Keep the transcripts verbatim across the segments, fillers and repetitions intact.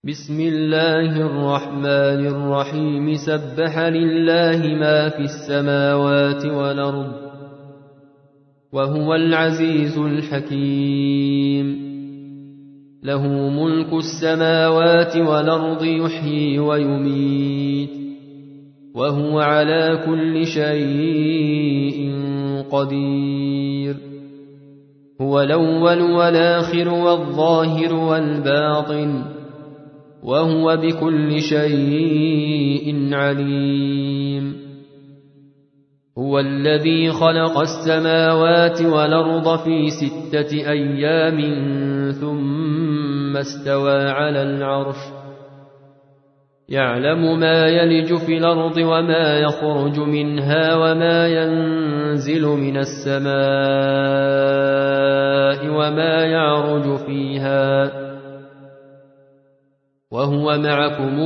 بسم الله الرحمن الرحيم سبح لله ما في السماوات والأرض وهو العزيز الحكيم له ملك السماوات والأرض يحيي ويميت وهو على كل شيء قدير هو الأول والآخر والظاهر والباطن وهو بكل شيء عليم هو الذي خلق السماوات والأرض في ستة أيام ثم استوى على العرش يعلم ما يلج في الأرض وما يخرج منها وما ينزل من السماء وما يعرج فيها وهو معكم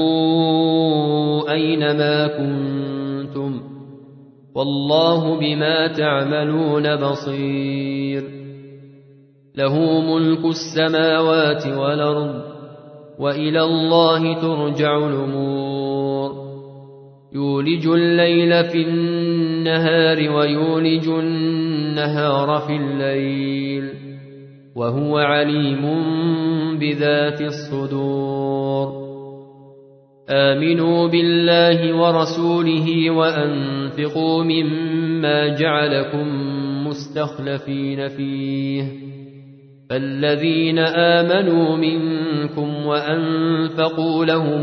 أينما كنتم والله بما تعملون بصير له ملك السماوات والأرض وإلى الله ترجع الأمور يولج الليل في النهار ويولج النهار في الليل وهو عليم بذات الصدور آمنوا بالله ورسوله وأنفقوا مما جعلكم مستخلفين فيه فالذين آمنوا منكم وأنفقوا لهم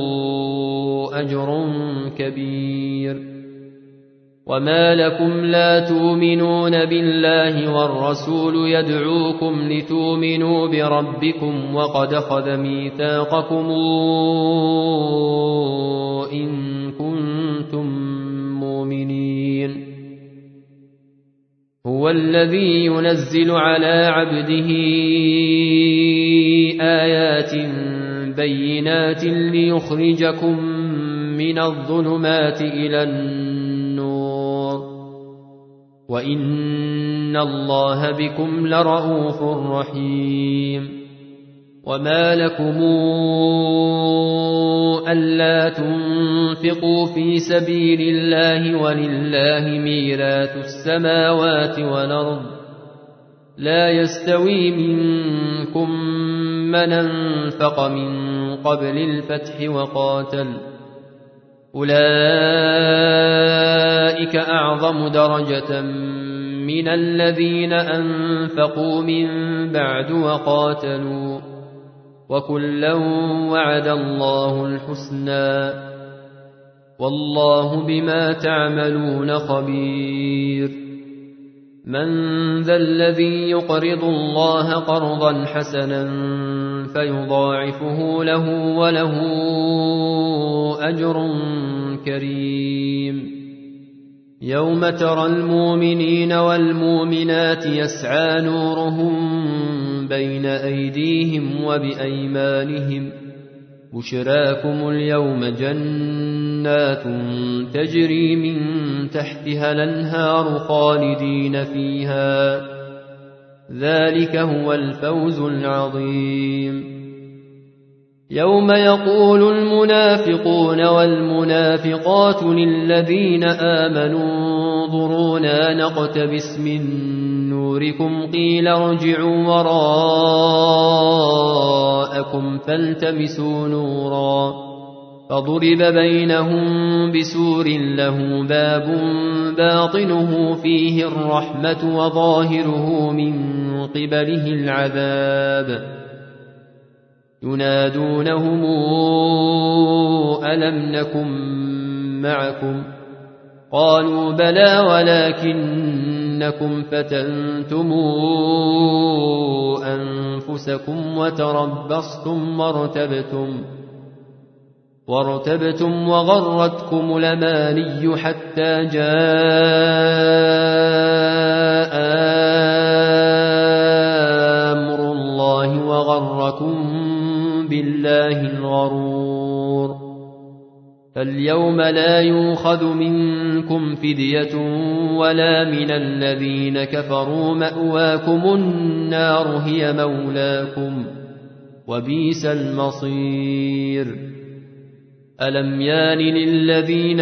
أجر كبير وما لكم لا تؤمنون بالله والرسول يدعوكم لتؤمنوا بربكم وقد أخذ ميثاقكم إن كنتم مؤمنين هو الذي ينزل على عبده آيات بينات ليخرجكم من الظلمات إلى النور وإن الله بكم لرءوف رحيم وما لكم ألا تنفقوا في سبيل الله ولله ميراث السماوات والأرض لا يستوي منكم من أنفق من قبل الفتح وقاتل أولئك أعظم درجة من الذين أنفقوا من بعد وقاتلوا وكلا وعد الله الحسنى والله بما تعملون خبير من ذا الذي يقرض الله قرضا حسنا فيضاعفه له وله أجر كريم يوم ترى المؤمنين والمؤمنات يسعى نورهم بين أيديهم وبأيمانهم بشراكم اليوم جنات تجري من تحتها الأنهار خالدين فيها ذلك هو الفوز العظيم يوم يقول المنافقون والمنافقات للذين آمنوا انظرونا نقتبس من نوركم قيل ارجعوا وراءكم فالتمسوا نورا فضرب بينهم بسور له باب باطنه فيه الرحمة وظاهره من قبله العذاب ينادونهم ألم نكن معكم قالوا بلى ولكنكم فتنتم أنفسكم وتربصتم وارتبتم وارتبتم وغرتكم الأماني حتى جاء أمر الله وغركم بالله الغرور فاليوم لا يؤخذ منكم فدية ولا من الذين كفروا مأواكم النار هي مولاكم وبئس المصير. ألم يان للذين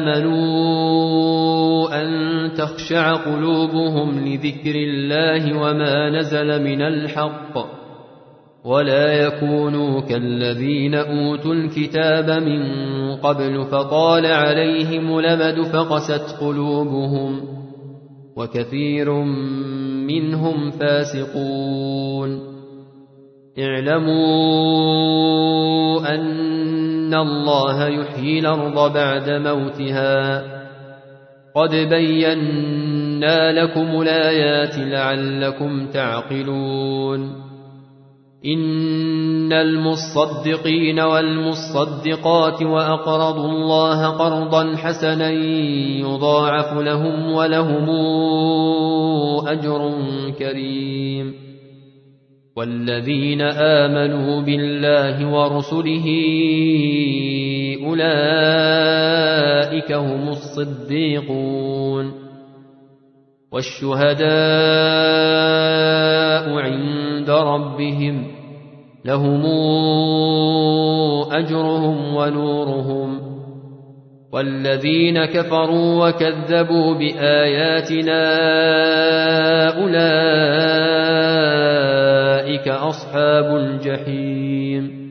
آمنوا أن تخشع قلوبهم لذكر الله وما نزل من الحق ولا يكونوا كالذين أوتوا الكتاب من قبل فطال عليهم الأمد فقست قلوبهم وكثير منهم فاسقون. اعلموا أن الله يحيي الأرض بعد موتها قد بينا لكم الآيات لعلكم تعقلون. إن المصدقين والمصدقات وأقرضوا الله قرضا حسنا يضاعف لهم ولهم أجر كريم. والذين آمنوا بالله ورسله أولئك هم الصديقون والشهداء عند ربهم لهم أجرهم ونورهم. والذين كفروا وكذبوا بآياتنا أولئك أصحاب الجحيم.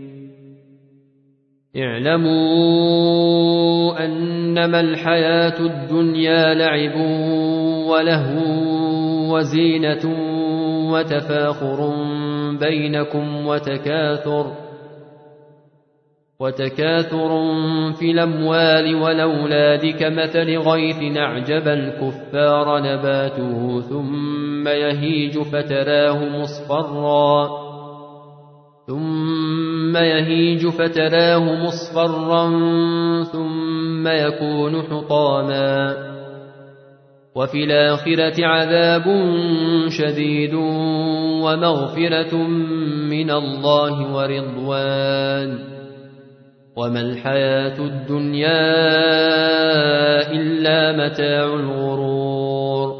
اعلموا أنما الحياة الدنيا لعب ولهو وزينة وتفاخر بينكم وتكاثر وتكاثر في الأموال والأولاد كمثل غيث أعجب الكفار نباته ثم يهيج فتراه مصفرا ثم يهيج فتراه مصفرا ثم يكون حطاما وفي الآخرة عذاب شديد ومغفرة من الله ورضوان وما الحياة الدنيا إلا متاع الغرور.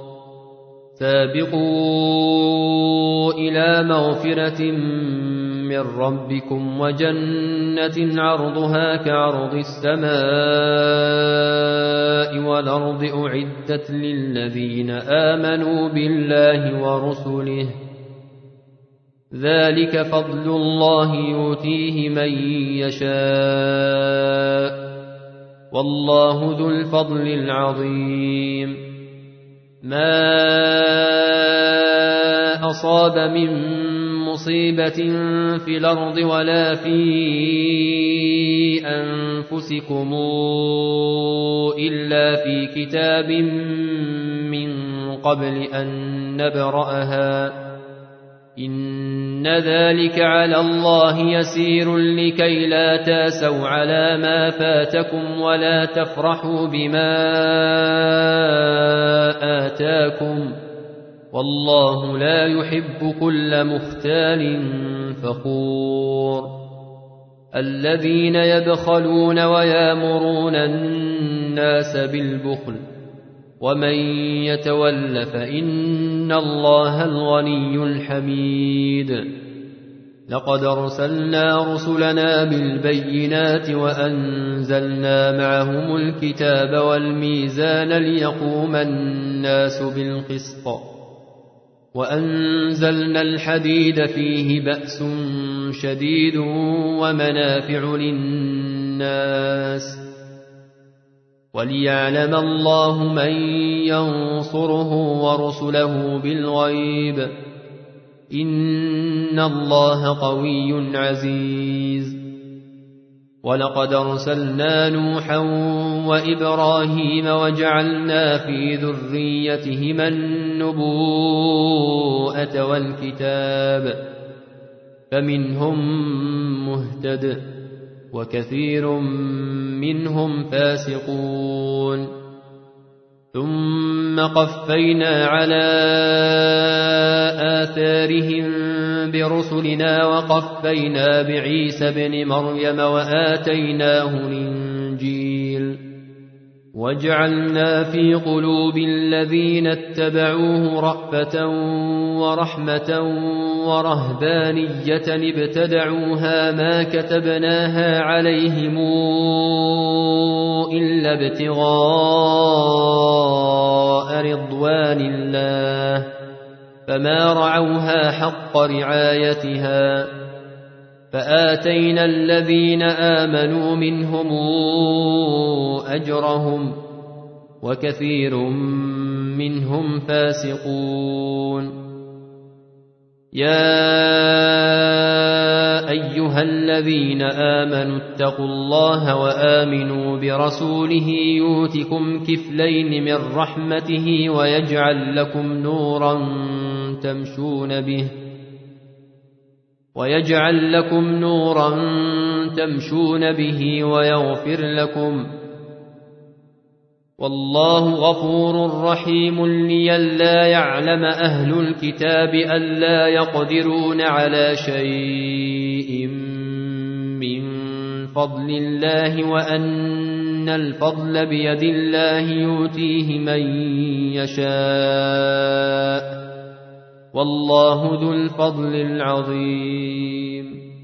سابقوا إلى مغفرة من ربكم وجنة عرضها كعرض السماء والأرض أعدت للذين آمنوا بالله ورسله ذلك فضل الله يؤتيه من يشاء والله ذو الفضل العظيم. ما أصاب من مصيبة في الأرض ولا في أنفسكم إلا في كتاب من قبل أن نبرأها إن ذلك على الله يسير لكي لا تاسوا على ما فاتكم ولا تفرحوا بما آتاكم والله لا يحب كل مختال فخور. الذين يبخلون ويامرون الناس بالبخل ومن يتول فإن الله الغني الحميد. لقد أرسلنا رسلنا بالبينات وأنزلنا معهم الكتاب والميزان ليقوم الناس بالقسط وأنزلنا الحديد فيه بأس شديد ومنافع للناس وليعلم الله من ينصره ورسله بالغيب إن الله قوي عزيز. ولقد أرسلنا نوحا وإبراهيم وجعلنا في ذريتهما النبوءة والكتاب فمنهم مهتد وكثير منهم فاسقون. ثم قفينا على آثارهم برسلنا وقفينا بعيسى ابن مريم وآتيناه الإنجيل وجعلنا في قلوب الذين اتبعوه رأفة ورحمة ورهبانية ابتدعوها ما كتبناها عليهم إلا ابتغاء رضوان الله فما رعوها حق رعايتها فآتينا الذين آمنوا منهم أجرهم وكثير منهم فاسقون. يا أيها الذين آمنوا اتقوا الله وآمنوا برسوله يؤتكم كفلين من رحمته ويجعل لكم نورا تمشون به ويجعل لكم نورا تمشون به ويغفر لكم والله غفور رحيم. لئلا يعلم أهل الكتاب ألا يقدرون على شيء من فضل الله وأن الفضل بيد الله يؤتيه من يشاء والله ذو الفضل العظيم.